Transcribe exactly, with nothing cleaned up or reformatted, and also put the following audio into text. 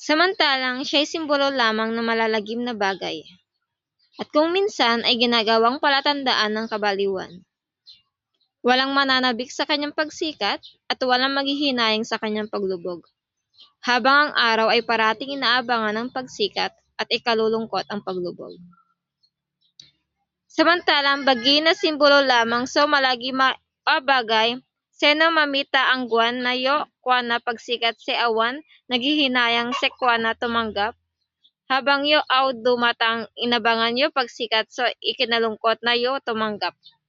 Samantalang siya'y simbolo lamang ng malalagim na bagay, at kung minsan ay ginagawang palatandaan ng kabaliwan. Walang mananabik sa kanyang pagsikat at walang maghihinayang sa kanyang paglubog, habang ang araw ay parating inaabangan ng pagsikat at ikalulungkot ang paglubog. Samantalang bagi na simbolo lamang so malagi mabagay, seno mamita ang guwan na yo kuana pagsikat si awan, naghihinayang se kuana tumanggap, habang yo aw dumatang inabangan yo pagsikat so ikinalungkot na yo tumanggap.